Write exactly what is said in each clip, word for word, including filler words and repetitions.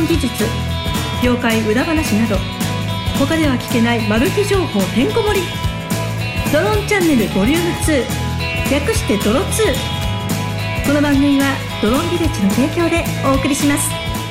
ン技術、業界裏話など他では聞けないマル秘情報てんこ盛り。ドローンチャンネルボリュームツー、略してドロツー。この番組はドローンビレッジの提供でお送りします。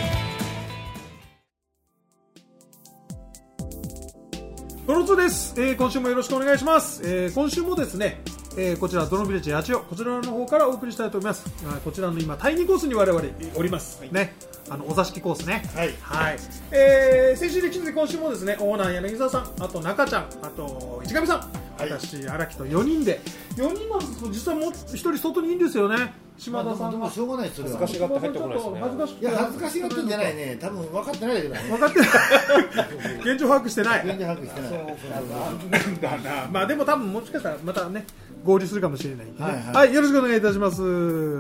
ドロツーです、えー、今週もよろしくお願いします、えー、今週もですね、えー、こちらドローンビレッジ八千代、こちらの方からお送りしたいと思います。こちらの今第にコースに我々おります、はい、ね、あのお座敷コースね、はい、はい、えー、先週できて今週もですね、オーナー柳沢さん、あと中ちゃん、あと市上さん、はい、私荒木とよにんで、よにんなんですけど実はもうひとり外にいいんですよね。島田さんがしょうがないです。 恥ずかしがって入ってこないですね。 いや恥ずかしがってんじゃないね。多分分かってないだけどね。 分かってない。現状把握してない。 現状把握してない。 なんだな。まあでも多分もしかしたらまたね合流するかもしれない、ね。はい、はいはい、よろしくお願いいたします。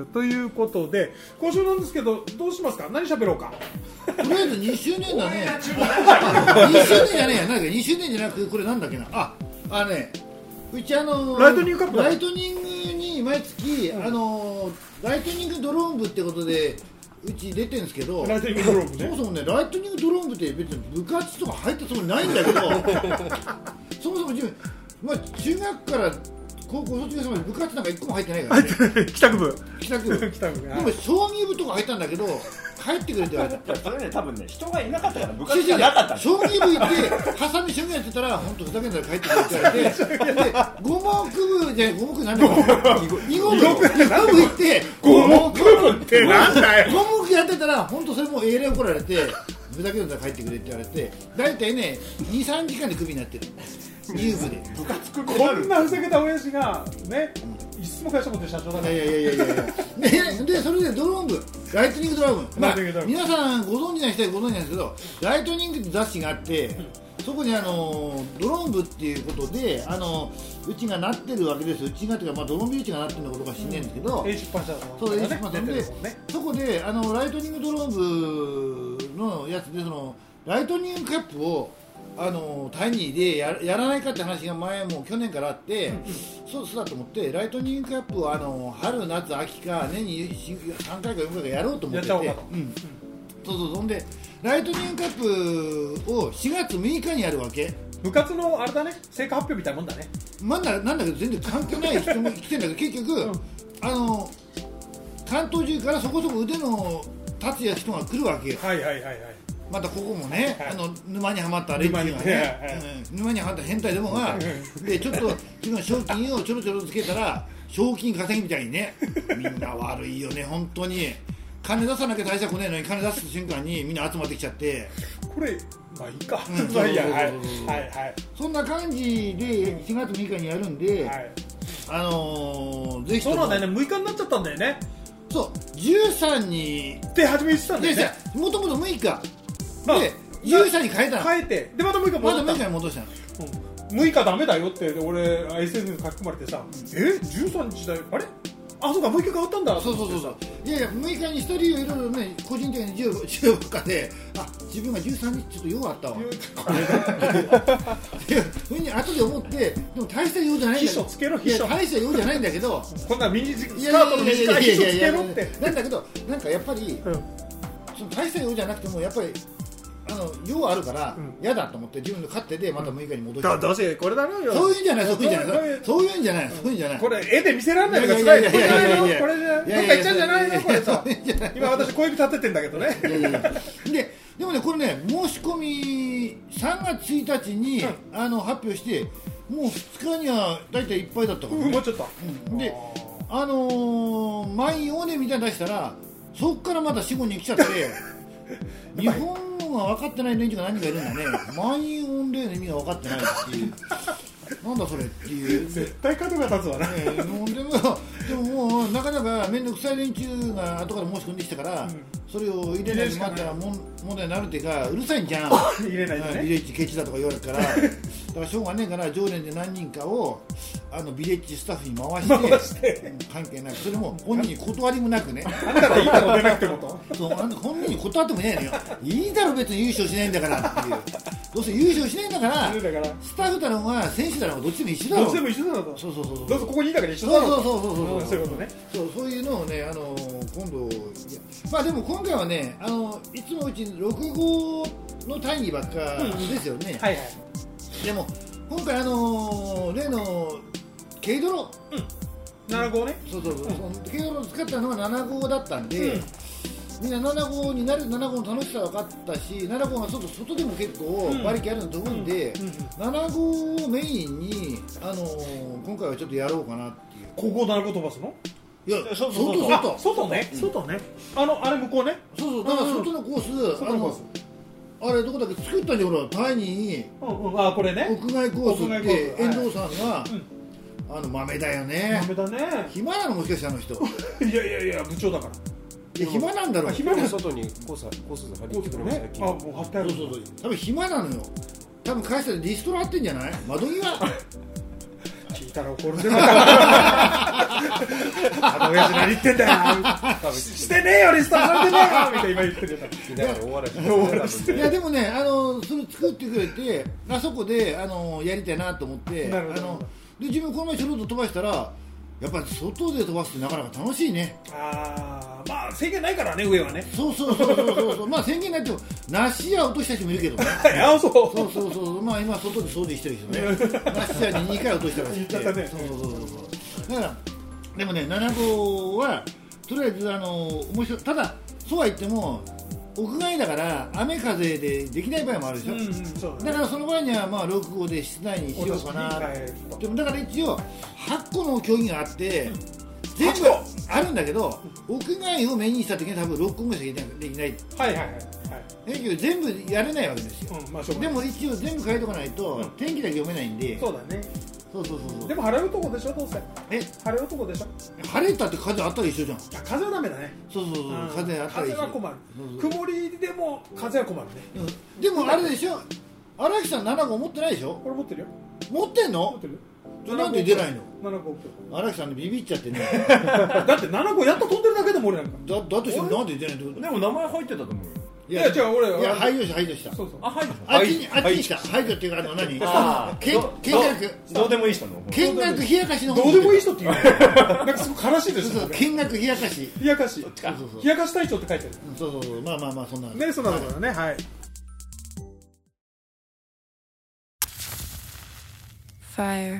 ということで今週なんですけどどうしますか。何喋ろうか。 とりあえずにしゅうねんだね。にしゅうねんじゃねえや。なんかにしゅうねんじゃなくてこれなんだっけな。あ、あのね。うちあのライトニングカップライトニングに毎月、うん、あのライトニングドローン部ってことでうち出てるんですけど、 ライトニングドローン部ね、 そもそもねライトニングドローン部って別に部活とか入ったつもりないんだけどそもそも自分、まあ、中学から高校卒業するまで部活なんかいっこも入ってないからね。 帰宅部帰宅部帰宅部、 でも将棋部とか入ったんだけど帰ってくれって言われた。 それね多分ね人がいなかったから部活がなかった。 将棋部行ってハサミ将棋やってたら本当ふざけんなら帰ってくれって言われて、で五目部じゃ五目なんだろう。二五部行って五目部ってなんだよ。 五目やってたら本当それも英霊怒られてふざけんなら帰ってくれって言われて、だいたいねにさんじかんでクビになってる。入部で部活クビになる。こんなふざけた親父がね、一室も会社持ってる社長だから。 いやいやいやいやいや。ででそれでドローン部、ライトニングドローン部、まあ、皆さんご存知ない人はご存知なんですけど、ライトニングって雑誌があって、そこにあのドローン部っていうことであのうちがなってるわけです。うちがというか、まあ、ドローンビレッジがなってるのかどうか知んないんですけど、 A出版社のそう A 出版社で、そこであのライトニングドローン部のやつでそのライトニングカップをあのタイニーで や, やらないかって話が前も去年からあって、うんうん、そうそうだと思ってライトニングカップをあの春夏秋か年にさんかいかよんかいかやろうと思ってて、うんうん、そうそう、そんでライトニングカップをしがつむいかにやるわけ。 部活のあれだね、成果発表みたいなもんだね。 まだなんだけど全然関係ない人も来てんだけど結局、うん、あの関東中からそこそこ腕の立つや人が来るわけよ。 はいはいはいはい。 またここもね、はい、あの沼にはまった連中がね、うん、沼にはまった変態どもがでちょっと自分の賞金をちょろちょろつけたら賞金稼ぎみたいにね、みんな悪いよね本当に。金出さなきゃ大した来ねえのに金出す瞬間にみんな集まってきちゃって、 これまあいいか、うん、まあいいや、はいはいはい、 そんな感じでしがつむいかにやるんで、はい、あのー、ぜひとも。 そうなんだよね、むいかになっちゃったんだよね。 そうじゅうさんにって初め言ってたんだよね。 もともとむいかでじゅうさんに変えたの。 変えてでまたむいか戻した。またむいかに戻したの。 うん、むいかダメだよって俺 エスエヌエス に書き込まれてさ、うん、えじゅうさんにちだよ、あれあそうかむいか変わったんだ。 そうそうそうそう。いやいやむいかにした理由いろいろね個人的にじゅうばっかで、あ自分がじゅうさんにちちょっと用あったわふうに後で思って、でも大した用じゃないんだけど、 つけろいや大した用じゃないんだけどこんなミニスカートの短い秘書つけろってなんだけど、なんかやっぱり、うん、その大した用じゃなくてもやっぱりあの用あるから嫌、うん、だと思って自分の勝手でまたむいかに戻して、 うん、どうせこれだろうよ。 そういうんじゃない、そういうんじゃないそういうんじゃないそういうんじゃない。 これ絵で見せられないのが辛い。これじゃないの、これじゃどっか行っちゃうんじゃないのこれさ。今私小指立ててんだけどね。 いやいやいやででもねこれね申し込みさんがつついたちに、うん、あの発表してもうふつかにはだいたいいっぱいだったからね。 埋まっちゃった、 うん、であのー、満員オーデーみたいなの出したらそっからまたよん、ごにん来ちゃって日本は分かってない連中が何人かいるんだね。満員御礼の意味が分かってないっていうなんだそれっていう。 絶対角が立つわな、 ね、でもでももうなかなか面倒くさい連中が後から申し込んできたから、うん、それを入れないで待ったら問題になるっていうかうるさいんじゃん入れないとね、 ビレッジケチだとか言われるからだからしょうがねえから常連で何人かをあのビレッジスタッフに回して、回して関係なくそれも本人に断りもなくねあんたらいいだろ出なくてもとそうあんた本人に断ってもいないのよいいだろ別に優勝しないんだからっていうどうせ優勝しないんだから、 だからスタッフだろうが選手だろうがどっちでも一緒だろ。 どっちでも一緒だろと。 そうそうそうそう。 どうせここにいたから一緒だろと。 そうそうそうそうそう。 そういうことね。 そうそういうのをね、あの今度、いやまあでも今回はね、あのいつもうちろく号の大義ばっかですよね。 はいはい。 でも今回あの例の軽ドロ、 うん、なな号ね。 そうそうそう。軽ドロを使ったのがなな号だったんで。みんななな号になるなな号の楽しさ分かったし、なな号が外外でも結構馬力あると思うんで、なな号をメインに、あのー、今回はちょっとやろうかなっていう。 ここなな号飛ばすの？ いや、外外外外ね、外ね。あのあれ向こうね。 そうそう、だから外のコース、あのあれどこだっけ作ったんじゃん、ほらタイに、 うんうん、あこれね。 屋外コースって遠藤さんが、あの豆だよね。 豆だね。 暇なのもしかしてあの人。 いやいやいや部長だから。 いや暇なんだろう。 暇な外にコースコースで張り付けてるね。 あもう貼ってある。 そうそうそう。多分暇なのよ。多分会社でリストラってんじゃない？窓際。 聞いたら怒るでまた。あの親父何言ってんだよ。してねえよリストラされてねえよみたいな今言ってるだから大笑いしてる。 いやでもね、あのそれ作ってくれて、あそこであのやりたいなと思って、あので自分この前ちょろっと飛ばしたら。やっぱり外で飛ばすってなかなか楽しいね。 ああ、まあ制限ないからね上はね。 そうそうそうそうそう。まあ制限ないと梨は落とした人もいるけどね。 あそう。 そうそうそう。まあ今外で掃除してる人ね。梨はににかい落としたらしい。 言っちゃったね。 そうそうそうそう。だからでもねなな号はとりあえずあの面白い。ただそうは言っても。屋外だから雨風でできない場合もあるでしょ、うんうんそうだね、だからその場合にはまあろく号で室内にしようかな。でもだから一応はち個の競技があって全部あるんだけど屋外をメインにした時に多分ろっこぐらいしかできない。 はいはいはい、 だけど全部やれないわけですよ、うんまあ、でも一応全部変えとかないと、うん、天気だけ読めないんで。 そうだね。 そうそうそうそう。 でも晴れ男でしょどうせ。 え晴れ男でしょ。 晴れたって風あったら一緒じゃん。 あ風はダメだね。 そうそうそう、うん、風あったら一緒。 風は困る。曇りでも風は困るね、 うん、でもあれでしょ荒木さんなな号持ってないでしょ。 これ持ってるよ。 持ってんの。持ってる。じゃなんで出ないの。 なな号荒木さんでビビっちゃってね。 だってなな号やっと飛んでるだけでも俺なんかだだとしてもなんで出ないってこと。 でも名前入ってたと思うよ。 いや違う俺いや排除した排除した。 そうそう。 あ排除。 あっちにあっちにした排除っていうかあの何？ あ見学どうでもいい人の。 見学冷やかしの。 どうでもいい人って言う。なんかすごく悲しいですよ。 見学冷やかし。 冷やかし。冷やかし隊長って書いてある。 そうそうそうまあまあまあそんな。 ねそんなのだねはい。 Fire.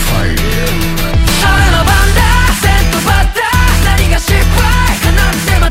何が失敗かなってま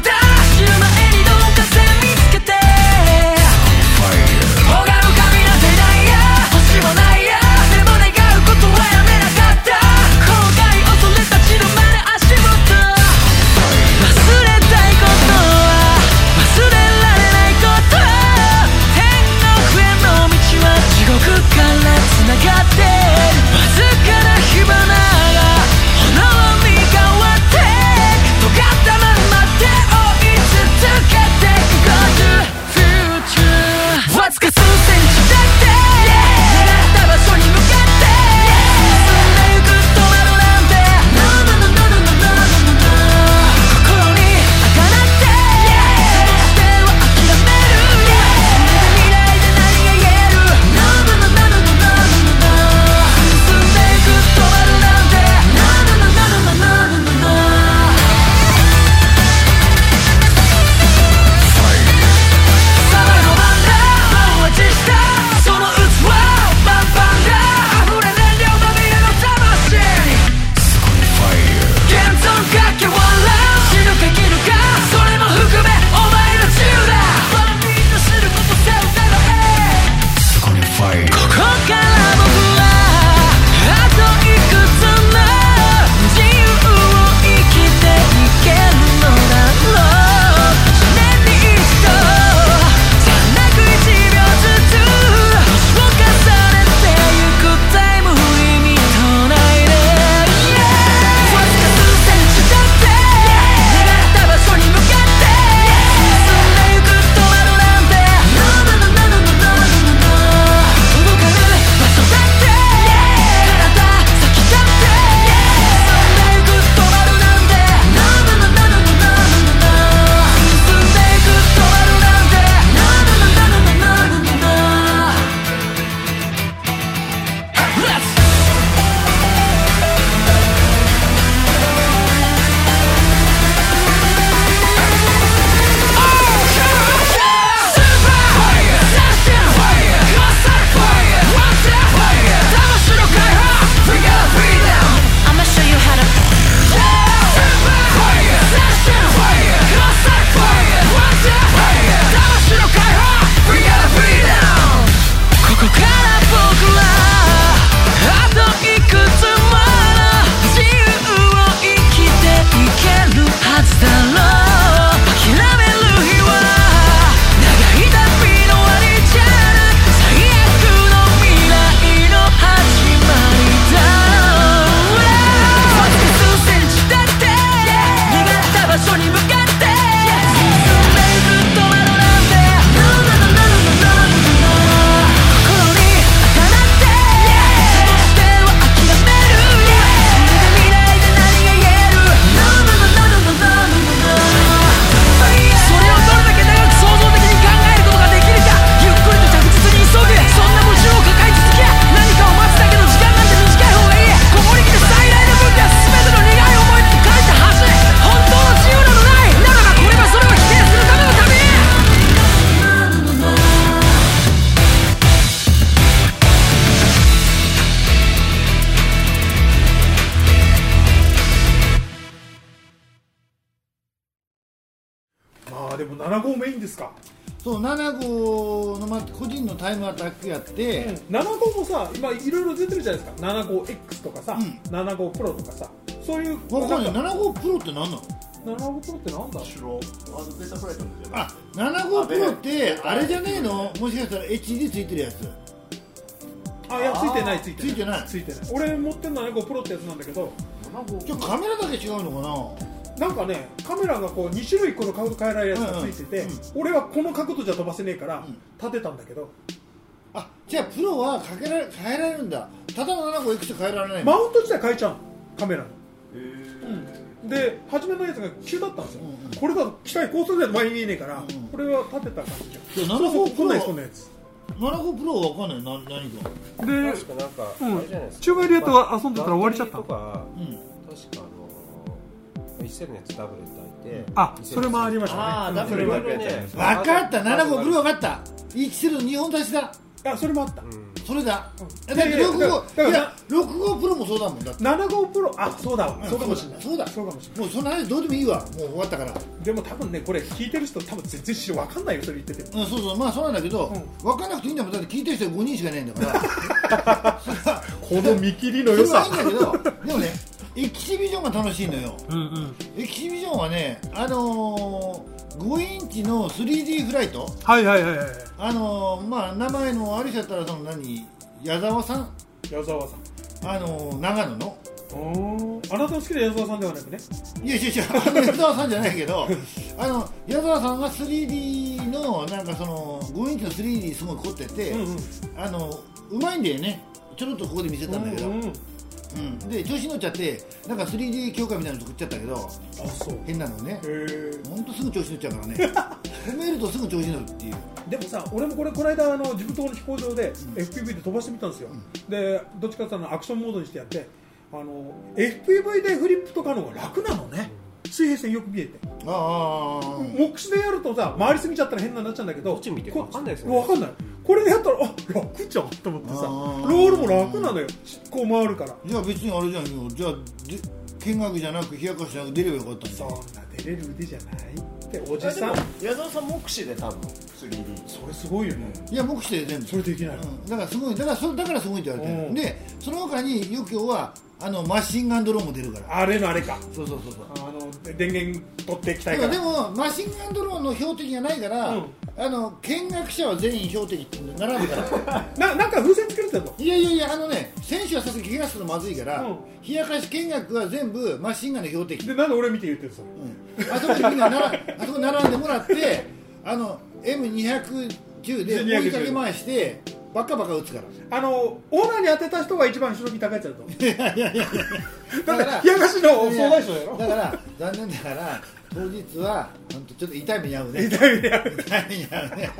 でもなな号メインですか。 そうなな号の、ま、個人のタイムアタックやって、 うん、なな号もさ今いろいろ出てるじゃないですか。なな号エックスとかさ、うん、なな号プロとかさ、そういうわかんない。なな号プロって何なの？ なな号プロってなんだ？ 後ろあのベータフライトのじゃない。 あ、なな号プロってあれじゃねえの？もしかしたら エイチディー ついてるやつ。 あ、いやついてないついてないついてないついてない。俺持ってるのはなな号プロってやつなんだけど、 じゃカメラだけ違うのかな。 なんかね、カメラがこうに種類この角度変えられるやつがついてて、うんうん、俺はこの角度じゃ飛ばせねえから、うん、立てたんだけど、 あ、じゃあプロはかけられ変えられるんだ。ただのなな号いくつ変えられないの？ マウント自体変えちゃうの、カメラの。へー、うん、で初めのやつが急だったんですよ、うんうん、これだと機械高速で前に見えねえから、うんうん、これは立てた感じじゃん。 なな号プロはこんなやつなな号プロは分かんない。な何かで、 確かなんか、 うん、 あれじゃないですか、 宙返りやと遊んでたら終わりちゃった。 とか、 うん、 確かあのいっせんのやつダブルで炊いて、 あ、それもありましたね。 あ、ダブルでね、 分かった。なな号プロ分かった。いちセルにほん足しだ。 あ、それもあった、うん、 それだ、 うん、 だってろく号、いやろく号プロもそうだもん。だってなな号プロ、あ、そうだ、うん、そうかもしれない。 そうだ、そうかもしれない。もうそんな話どうでもいいわ。もう終わったから。 でも多分ね、これ聞いてる人多分全然知ら分かんないよ、それ言ってても。 うん、そうそう、まあそうなんだけど、うん、分かんなくていいんだもん。だって聞いてる人はごにんしかいないんだからこの見切りの良さ。 それはいいんだけど、でもね、エキシビジョンが楽しいのよ、 うんうん、エキシビジョンはね、あのー、ごインチの スリーディー フライト、 はいはいはいはい、 あのー、まあ名前のある人だったらその何、矢沢さん、 矢沢さん、 あのー、長野の、 おあなたの好きな矢沢さんではなくね、 いやいやいや、あの矢沢さんじゃないけどあの矢沢さんが スリーディー のなんかそのごインチの スリーディー すごい凝ってて、うんうん、あのうまいんだよね。ちょろっとここで見せたんだけど、うんうんうん、で調子乗っちゃってなんか スリーディー 強化みたいなの作っちゃったけど、 あ、そう、 変なのね。 ほんとすぐ調子乗っちゃうからね褒めるとすぐ調子乗るっていう。 でもさ、俺もこれこの間あの自分とこの飛行場で エフピーブイ で飛ばしてみたんですよ、うん、でどっちかっていうとアクションモードにしてやって、あの エフピーブイ でフリップとかの方が楽なのね。水平線よく見えて、 ああ目視でやるとさ回りすぎちゃったら変なになっちゃうんだけど、 こっち見て分かんないですよね。 分かんない。これでやったらあ楽じゃんと思ってさ、ロールも楽なのよ、こう回るから。 じゃあ別にあれじゃんよ、じゃあ見学じゃなく冷やかしじゃなく出ればよかったんだ。 そんな出れる腕じゃないっておじさん。 矢沢さん目視で多分 スリーディー、 それすごいよね。 いや目視で全部それできない、うん、 だからすごい、だからそだからすごいって言われてる、うん、でその他に余興はあのマシンガンドローンも出るから。 あれのあれか。 そうそうそうそう。 あの電源取っていきたいから。 でもマシンガンドローンの標的がないから、うん、あの見学者は全員標的って並ぶからな。なんか風船作れてるの？ いやいやいや、あのね、選手はさすがに怪我するとまずいから、うん、冷やかし見学は全部マシンガンの標的で。なんで俺見て言ってるんですか、うん、あそこにみんななあそこ並んでもらってあの エムにひゃくじゅう で追いかけ回してバカバカ打つから。 あのオーナーに当てた人が一番後ろに高いやつだと。 いやいやいやだから冷やかしの相談所やろ。 だから残念ながら当日は本当ちょっと痛い目に遭うね。 痛い目に遭う。 痛い目に遭うね。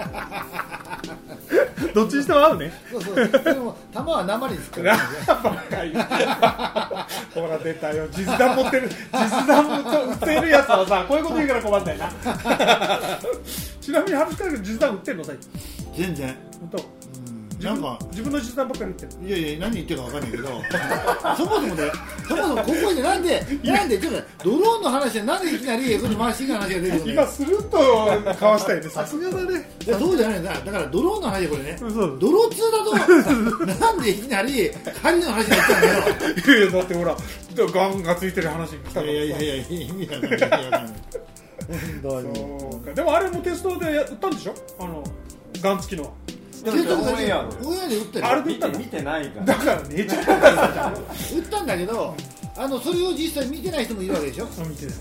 どっちにしても合うね。 そうそう。でも弾は生につくからね。 バカい。ほら出たよ。実弾持ってる。実弾と売ってるやつはさ、こういうこと言うから困ったよな。ちなみに話から実弾売ってるの最近。 全然。 本当。 なんか自分の実弾ばっかり言ってる。 いやいや、何言ってるか分かんないけどそもそもね、そもそもここでなんでなんでちょっとドローンの話でなんでいきなりこのマシンガンの話が出てくるの。 今スルッとかわしたいね。さすがだね。 いやそうじゃないんだ。だからドローンの話これね。 そうドロツーだとなんでいきなり狩りの話になっちゃうんだよ。 いやいやだってほらガンがついてる話に来たから。 いやいやいや意味が分かんない。 そうか。でもあれもテストで売ったんでしょ。あのガン付きの。 オンエアで打ってる。 あれで打ったの見てないから。 だから寝ちゃったんだじゃん。 打ったんだけど、あのそれを実際見てない人もいるわけでしょ。 見てない。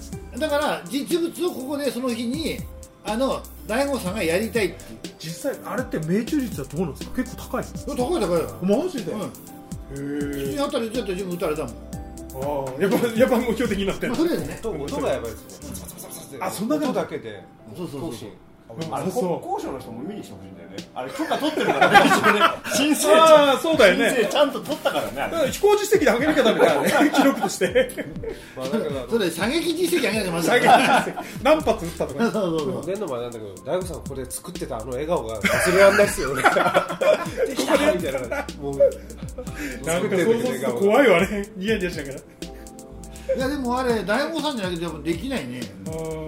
だから実物をここでその日にあの大悟さんがやりたいって。 実際あれって命中率はどうなんですか。結構高い。 高い高いだ。 マジで。うん、へえ。当たりちょっと自分打たれたもん。 ああ、やっぱやっぱ目標的になってる。 とりあえずね。 音がやばいですね。 あ、そんな音だけで。 そうそうそう。 あれ高所の人も見に来てほしいんだよね。あれ許可取ってるからね。申請ああそうだよね。 申請ちゃんと取ったからね。だから飛行実績で上げなきゃダメだからね。記録として。 まあだからそれ射撃実績上げなきゃまずい。 射撃実績何発撃ったとか。 そうそうそう。 伝の前なんだけど大悟さんここで作ってたあの笑顔が忘れられないですよね。できたみたいな。もうなんか想像すると怖いわね。ニヤニヤしながら。 いやでもあれ大悟さんじゃなくてできないね。不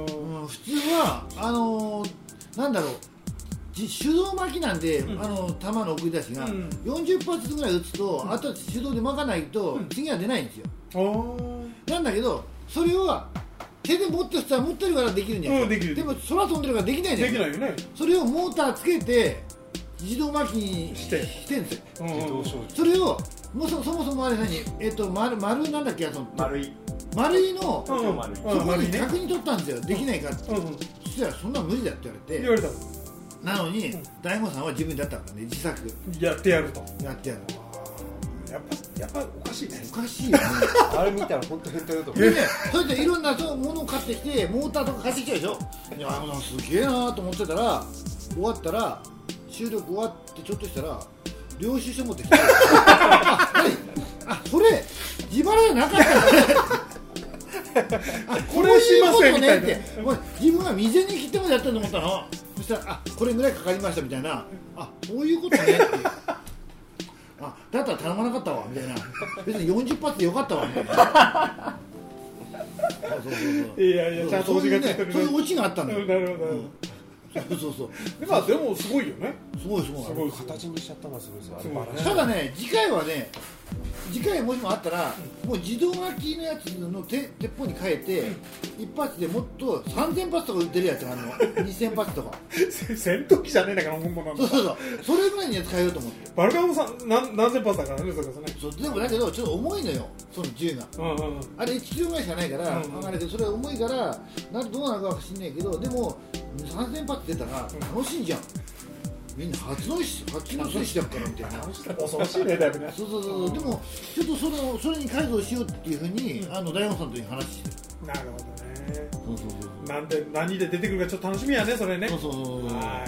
普通はあのー、なんだろう手動巻きなんで、うん、あの弾の送り出しが、うん、よんじゅっぱつぐらい撃つと、うん、あとは手動で巻かないと、うん、次は出ないんですよ、うん、なんだけどそれは手で持ってる人は持ってるからできるんじゃないですか、うん、でも空飛んでるからできないじゃないですか、ね、それをモーターつけて自動巻きにしてしてんですよ、うんうん、それをもう そ, そもそもあれ何、えっと、丸, 丸なんだっけその丸い丸いの、うん、そこにね、 確認取ったんですよ、できないかって、うんうん、そしたらそんな無理だって言われて言われたなのに、うん、大悟さんは自分でやったからね、自作やってやるとやってやるやっぱやっぱおかしいねおかしいよねあれ見たら本当変態だと思うでね、それでいろんなものを買ってきてモーターとか買ってきたでしょ、いやすげえなと思ってたら終わったら収録終わってちょっとしたら領収書持ってきてあ, あそれ自腹じゃなかったんだねあこれしませんみたいなって自分は未然に切ってまでやったと思ったの、そしたらあこれぐらいかかりましたみたいな、あこういうことねってあだったら頼まなかったわみたいな、別によんじゅっぱつでよかったわみたいなそうそうそうそう、 いやいやちゃんとオチがついてるね、 そういうオチがあったんだよ、 なるほど、うんそうそうそうで, まあ、でもすごいよね、 すごいすごい、 すごい形にしちゃったのがすごいですよ、ね、 ただね次回はね次回もしもあったら、うん、もう自動巻きのやつの鉄砲に変えて、うん、一発でもっとさんぜんぱつとか撃てるやつがあるのにせんぱつとか戦闘機じゃねえんだから本物なんだ、 そうそうそうそれぐらいのやつ変えようと思ってバルカモさん何何千発だからね、それこそね、 そうでもだけどちょっと重いのよその銃が、うんうんうん、あれいちキロぐらいしかないから、うんうん、あれそれは重いからなどうなるかは知んないけど、でもさんぜんぱつ出たら楽しいじゃん、みんな初の初の選手だからみたいな恐ろしいねだいぶね、 そうそうそう、でもちょっとそのそれに改造しようっていうふうに、うん、あの大門さんという話してる、 なるほどね、 そうそうそう、 なんで何で出てくるかちょっと楽しみやねそれね、 そうそうそう、はい、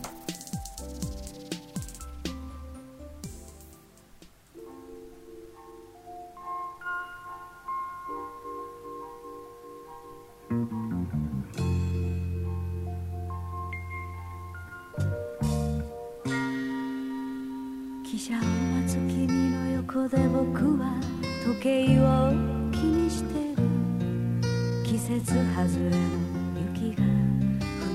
汽車を待つ君の横で僕は時計を気にしてる、季節外れの雪が降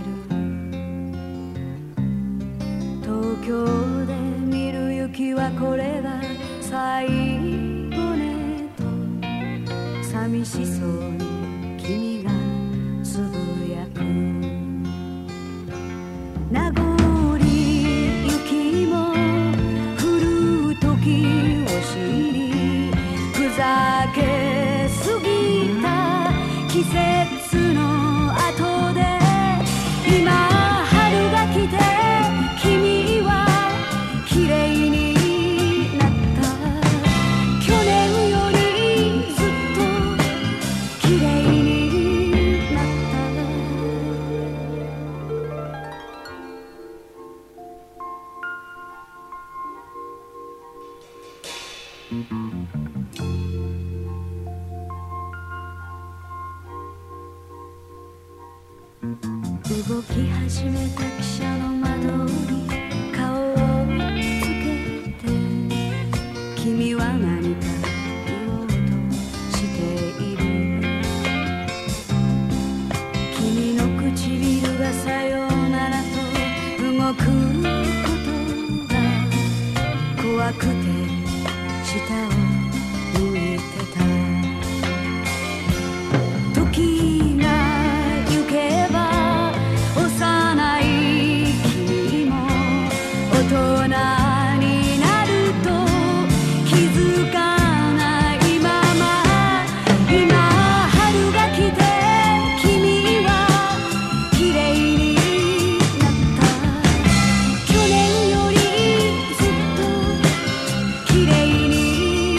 ってる、東京で見る雪はこれが最後ねと寂しそうに君がつぶやく、名残雪も降る時を知り、ふざけすぎた季節の後で今春が来て君は綺麗になった、去年よりずっと綺麗になった動き始めた汽車の窓に顔をつけて、君は何か言おうとしている、君の唇がさようならと動くことが怖くて下を向いてた、時が行けば幼い君も大人になると気づかないまま、今春が来て君は綺麗になった、去年よりずっと綺麗に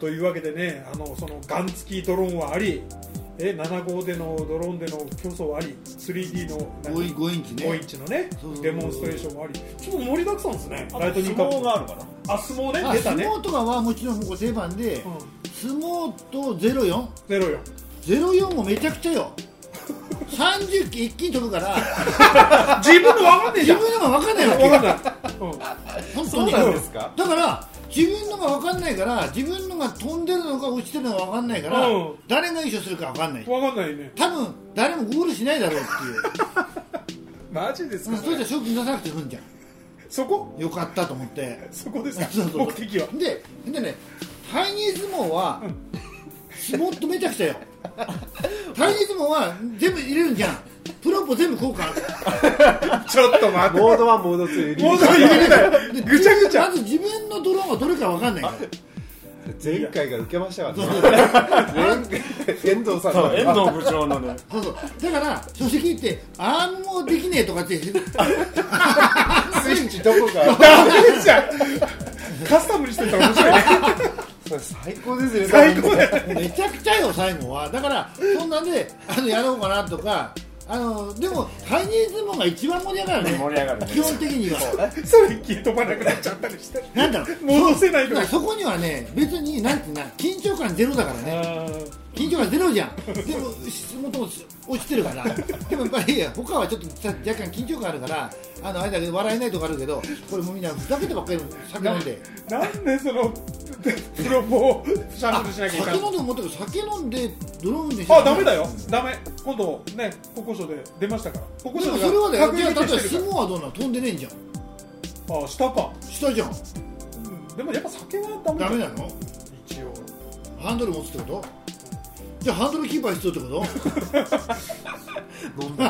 というわけでね、あのそのガン付きドローンはあり、えなな号でのドローンでの競争はあり、 スリーディー のごインチね、 ごインチのねそうそうそうデモンストレーションもあり、ちょっと盛りだくさんですね。 あライトニングカップ相撲があるかな。 あ、相撲ね、 あ出たね。 相撲とかはもちろんもう定番で、 うん、 相撲とゼロよんゼロよんゼロよんもめちゃくちゃよさんじゅっき一気に飛ぶから自分の分かんねえじ自ゃん。 分のが分かんないわけ分かんない、うん、 本当そうになんですか。 だから自分のが分かんないから自分のが飛んでるのか落ちてるのか分かんないから、 うん誰が優勝するか分かんない分かんないね。 多分誰もゴールしないだろうっていうマジですか。 うんそれじゃ賞金出さなくて済むんじゃんそこよかったと思ってそこですか。 そうそう目的は。 ででねタイニー相撲はもっとめちゃくちゃよタイニー相撲は全部入れるんじゃんプロポ全部効果あるちょっと待って。 モードワンモードツーモード入れないでぐちゃぐちゃまず自分のドローンはどれか分かんないから前回が受けましたからね。遠藤さんのそう遠藤部長のねそうそうだから正直言ってアームもできねえとかってスイッチどこがダメじゃん。カスタムにしてたら面白いね。 それ最高ですね。 最高だよ。 めちゃくちゃよ最後はだからそんなんであのやろうかなとかあのでもタイニー相撲が一番盛り上がるね盛り上がるね基本的にはそれ一気に飛ばなくなっちゃったりして。 なんだろう戻せないとかだからそこにはね別になんていうな緊張感ゼロだからねあー緊張感ゼロじゃんでももともと落ちてるからでもやっぱり他はちょっと若干緊張感あるからあのあれだけど笑えないとこあるけどこれもうみんなふざけてばっかり酒飲んでなんでそのプロポをシャンプーしなきゃいけない酒飲んでももっと酒飲んでドローンであ、ダメだよ。ダメ。今度ね、国交省で出ましたから。国で交省もそれはだよじゃあ例えばしてる相撲はどうなの飛んでねえんじゃんから。あ、下か。 下じゃんうんでもやっぱ酒はダメだよダメなの一応。 ハンドル持つってことじゃあハンドルキーパー必要ってこと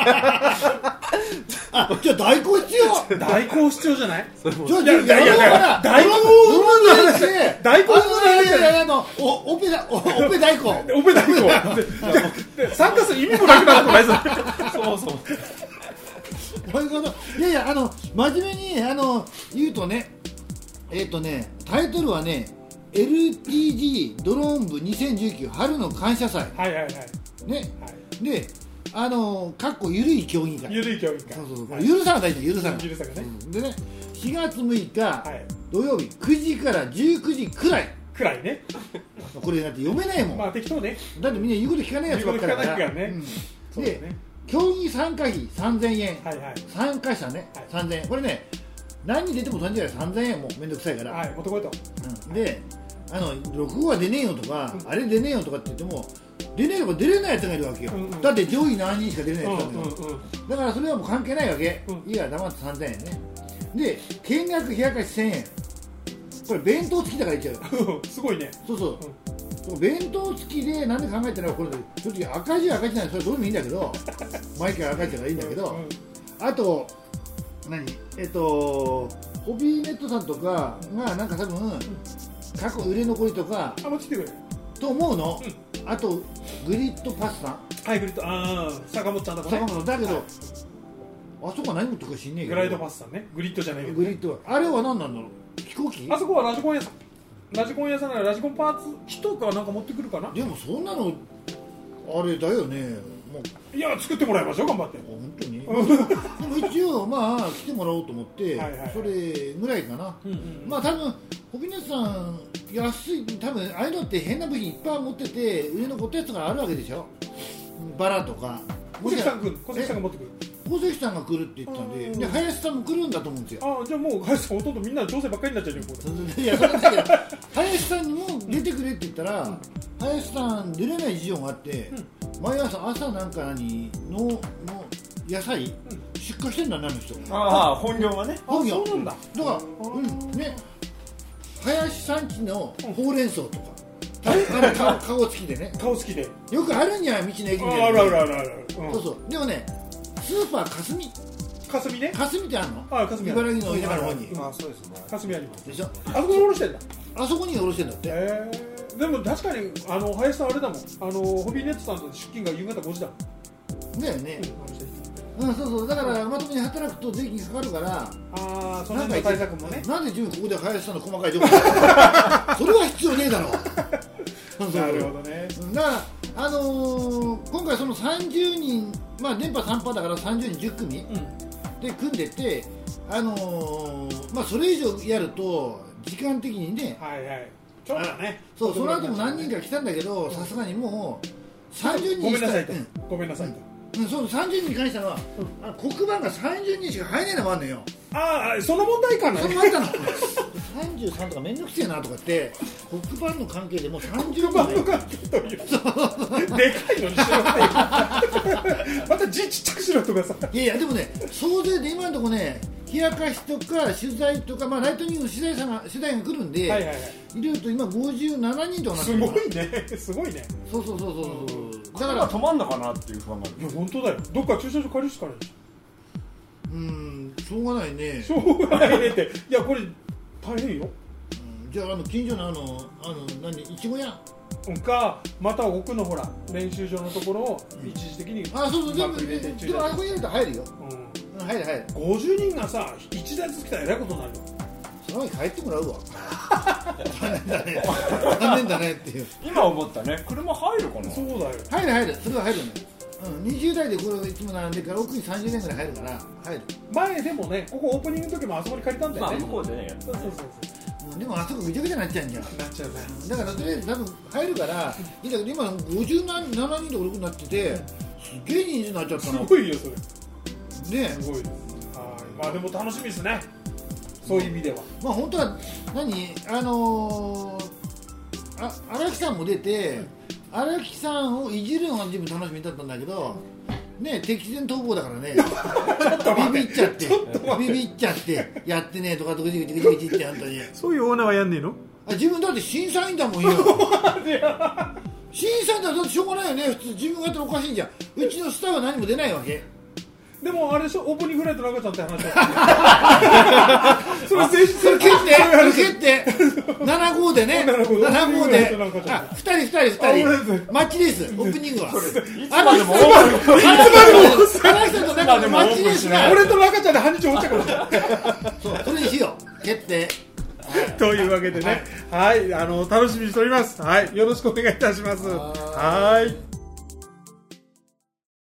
あじゃあ代行必要代行必要じゃない？ じゃあじゃあいやいやいや代行ドローンの話で代行の話あのいやいやいやあのおオペだおオペ代行オペ代行。でで参加する意味もなくなることないぞ。 そうそうそういうこといやいやあの真面目にあの言うとねえっ、ー、とねタイトルはね エルティージー ドローン部にせんじゅうきゅう春の感謝祭はいはいはい。 ねはいであのかっこゆるい競技会ゆるい競技会。 そうそうそう、 はいゆるさが大事だゆるさがゆるさがねうんでねしがつむいか、 はい土曜日くじからじゅうくじくらいくらいね。 これだって読めないもん、 まあ適当ね。 だってみんな言うこと聞かないやつばっかりだから言うこと聞かないからねうんでそうですね。 競技参加費さんぜんえん、 はいはい参加者ね、 はいさんぜんえんこれね何人出てもさんじゅうえんさんぜんえんもめんどくさいから、 はい。持ってこいと。 うんであのろく号は出ねえよとか、あれ出ねえよとかって言っても出ねえとか出れないやつがいるわけよ、 うんうんだって上位何人しか出れないやつうんだけど、 うんうん。 だからそれはもう関係ないわけ、 うんいや黙ってさんぜんえんねで見学冷やかしせんえんこれ弁当付きだから言っちゃうすごいね。 そうそう、弁当付きでなんで考えたらこれ正直赤字は赤字なんでそれどうでもいいんだけど毎回赤字だからいいんだけど、 うんあと何えっとホビーネットさんとかがなんか多分過去売れ残りとかあ、持ってきてくれ。 と思うの、あとグリッドパスさんハイブリッド、ああ、坂本ちゃんとかね。 坂本だけど、 はいあそこは何持ってくか知んねえけどグライドパスさんね。グリッドじゃないけど。 グリッドはあれは何なんだろう飛行機あそこはラジコン屋さん。ラジコン屋さんならラジコンパーツ一かなんか持ってくるかな。 でもそんなのあれだよねもういや、作ってもらいましょう、頑張って。 本当にでも一応まあ来てもらおうと思ってはいはいそれぐらいかな、 うんうんまあ多分ホビネスさん安い多分ああいうのって変な武器いっぱい持ってて売れ残ったやつがあるわけでしょバラとか小関さん来る。小関さんが持ってくる。 小関さんが来るって言ってたんで、 うんで林さんも来るんだと思うんですよああ、じゃあもう、林さん、ほとんどみんな調整ばっかりになっちゃうじゃん、これ。 いやそれだけど林さんにも出てくれって言ったら、林さん出れない事情があって、毎朝朝なんか何のの野菜、出荷してんだねあの人ああ本業はね本業そうなんだだからうんね林さんちのほうれん草とか、あの顔顔つきでね顔好きで。 よくあるんじゃん道の駅みたいなああるあるあるある。うんそうそうでもねスーパーかすみかすみね。 かすみってあるのあ、かすみある。 茨城の田舎の方にうんあそうですね。 かすみあります。 でしょあそこにおろしてんだ。 あそこにおろしてんだってへえ。でも確かに、あの、林さんあれだもん。あの、ホビーネットさんと出勤が夕方ごじだもん。 だよね、 うん、そうそう、だからまともに働くと税金かかるから、 ああ、その辺の対策もね。 なんで自分ここで林さんの細かい情報それは必要ねえだろなるほどね。 だから、あのー、今回そのさんじゅうにん、まあ電波さんパーだからさんじゅうにんじゅっくみ、うん、で組んでて、あのー、まあそれ以上やると時間的にね、 はいはい、ちょっとね、 そう、その後も何人か来たんだけど、さすがにもうさんじゅうにんごめんなさいと、うん、ごめんなさいと、 うん、そうさんじゅうにんに関しては、うん、あの黒板がさんじゅうにんしか入れないのもあるのよ。 ああ、その問題かな。 そのあったのさんじゅうさんとかめんどくせえなとかって黒板の関係でもうさんじゅうにん黒板の関係というでかいのにしろってまた字ちっちゃくしろとかさ。 いやいやでもね、総勢で今のところね、冷やかしとか取材とか、まあ、ライトニングの取材さんが取材が来るんで、はいはいはい、入れると今ごじゅうななにんとかなってる。 すごいね、すごいね。 そうそうそうそう、 うん、だから止まんのかなっていう不安がある。 いや本当だよ、どっか駐車場借りるしかないでしょ。 うーん、しょうがないね。 しょうがないねって、いやこれ大変よ。 うん、じゃあ、あの近所のあのあの何いちご屋か、また奥のほら練習場のところを一時的に、 うん、あ、そうそう、全部入れて、でもあそこに入れたら入るよ。うん、入る入る。 ごじゅうにんがさいちだいずつ来たらえらいことになるよ。 その前に帰ってもらうわ残念だね残念だねっていう。 今思ったね、車入るかな。 そうだよ、 入る入る、それは入るね。うん、にじゅうだいでこれいつも並んでから奥にさんじゅうねんぐらい入るから入る。 前でもね、ここオープニングの時もあそこに借りたんだよね。 まあ向こうでね、 そうそうそうそう。でもあそこぐちゃぐちゃになっちゃうんじゃん。 なっちゃうね。 だからとりあえず多分入るからいいんだけど、今ごじゅうななにんとかろくにんになってて、すげえ人数になっちゃったの。 すごいよそれ。 ね、 すごいです。はい、まあでも楽しみですね。そういう意味では。 まあ本当は何あのー、あ荒木さんも出て、荒木さんをいじるのが自分楽しみだったんだけど。ね、敵前逃亡だからねビビっちゃってビビっちゃってやってねとかとぐちぐちぐちぐちってあんたにそういうオーナーはやんねえの。 あ、自分だって審査員だもんよ審査員だってしょうがないよね。普通自分がやったらおかしいんじゃん。うちのスターは何も出ないわけでもあれでしょ、オープニングフライト中ちゃんって話だそれ全それ蹴って蹴ってなな号でね、なな号であ、ふたりふたりふたりマッチレース、オープニングは。いつまでもいつまでもマッチレースが俺と中ちゃんで半日おっちゃうからそう、それにしよう、蹴ってというわけでね、はい、あの楽しみにしております。はい、よろしくお願いいたします。はい。